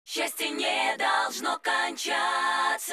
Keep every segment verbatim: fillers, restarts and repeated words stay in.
Счастье не должно кончаться.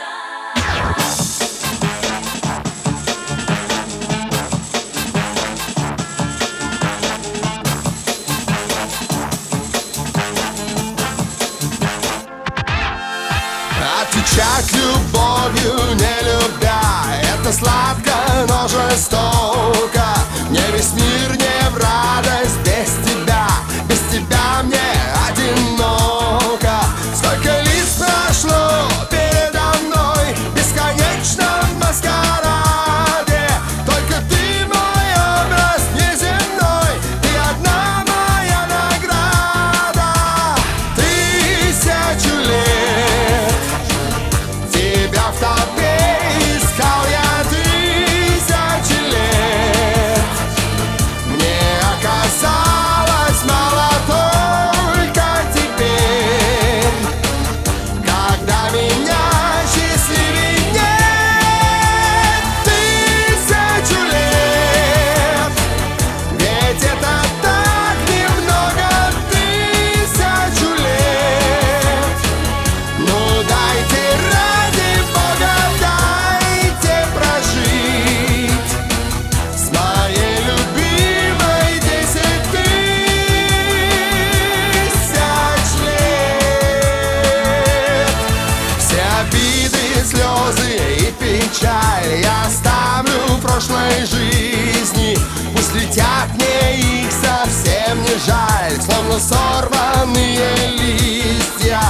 Отвечать любовью, не любя, это сладко, но жестоко. Мне весь мир не в радость без тебя, без тебя мне одиноко. Сколько лиц прошло передо мной в бесконечном маскараде, только ты мой образ неземной, ты одна моя награда. Тысячу лет тебя в толпе искал я тысячи лет. Мне оказалось мало только теперь, когда меня счастливей нет. Тысячу лет, ведь это так немного. Тысячу лет, ну дайте, ради Бога, дайте прожить с моей любимой десять тысяч лет. Все обиды, слезы и печаль я оставлю в прошлой жизни. Пусть летят, мне их совсем не жаль, словно сорванные листья.